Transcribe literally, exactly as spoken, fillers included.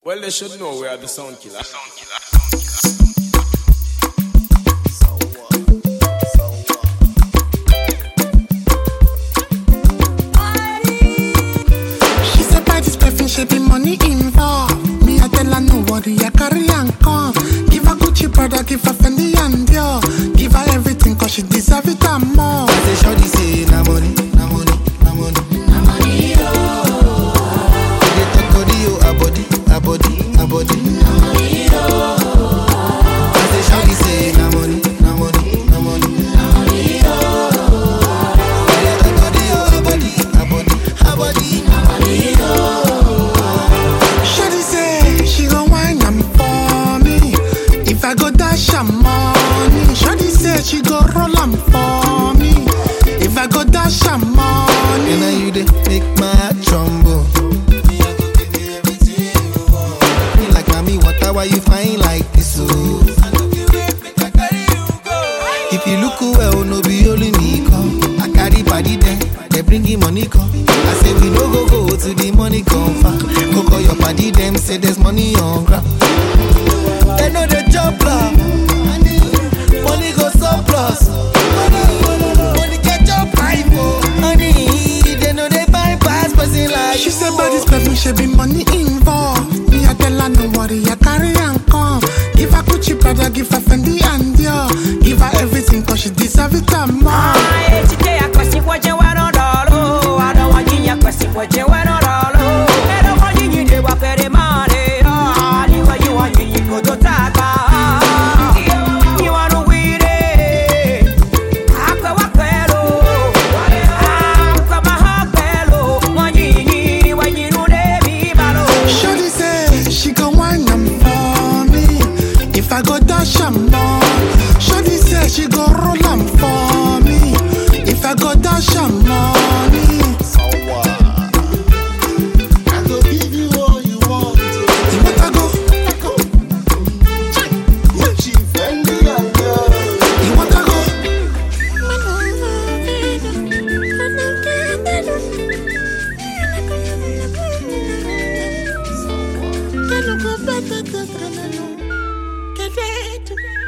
Well, they should know we are the sound killer. She said by this perfume, she be money involved. Me, I tell her no worry, I carry and come. Give her Gucci brother, give her Fendi and Dior. Give her everything cause she deserve it and more. I say shorty say na money, na money, na money, na money, oh. They talk body, oh, a body, a body, a body, na money, oh. I say shorty say na money, na money, na money, na money, oh. They talk body, oh, a body, a body, a body, na money, oh. Shorty say she gon' wine am for me. If I go dash her money, Shorty say she go roll am for me. If I go dash her money, and now you dey make my heart tremble. Me like mommy, water, why you fine like this? Oh. If you look well, no be only me come. I carry body there, they bring him money come. I say we no go go to the money come far. Go call your body them, say there's money on ground. They know the job plan. Money go surplus. Money get your pipe, oh. Honey, they know they bypass person like she said by this perfume, she be money involved. Me, I tell her no worry, I carry and come. Give her Gucci brother, give her Fendi and Dior. Give her everything cause she deserve it and more. I today I question what you want on all. I don't want you to question what you want on all. I don't want you to work for the money. Oh, anyway you want you go to talk about. You want to win it. I go walk hello. I come a hug hello. When you need, when you know they be malo. Shorty say she gon' wine am for me. If I go dash her money, Shorty say she go roll am for me. If I go dash her money, I go give you all you want. you want to go? Gucci, Fendi, and Dior. You want to go? Get ready.